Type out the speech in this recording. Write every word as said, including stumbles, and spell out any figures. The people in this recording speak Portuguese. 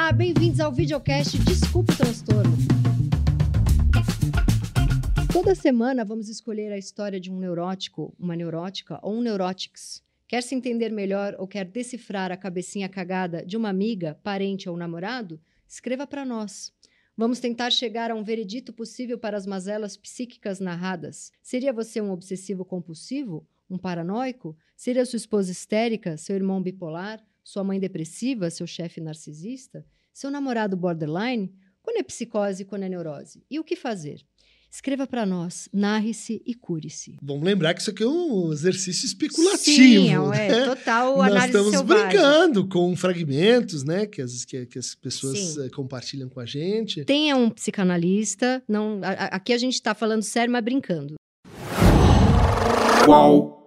Olá, bem-vindos ao videocast Desculpa o Transtorno. Toda semana vamos escolher a história de um neurótico, uma neurótica ou um neurótics. Quer se entender melhor ou quer decifrar a cabecinha cagada de uma amiga, parente ou namorado? Escreva para nós. Vamos tentar chegar a um veredito possível para as mazelas psíquicas narradas. Seria você um obsessivo compulsivo? Um paranoico? Seria sua esposa histérica? Seu irmão bipolar? Sua mãe depressiva? Seu chefe narcisista? Seu namorado borderline? Quando é psicose e quando é neurose? E o que fazer? Escreva para nós, narre-se e cure-se. Vamos lembrar que isso aqui é um exercício especulativo. Sim, é, né? total análise Nós estamos selvagem. brincando com fragmentos, né, que as, que, que as pessoas Sim. compartilham com a gente. Tenha um psicanalista. Não, a, a, aqui a gente está falando sério, mas brincando. Qual?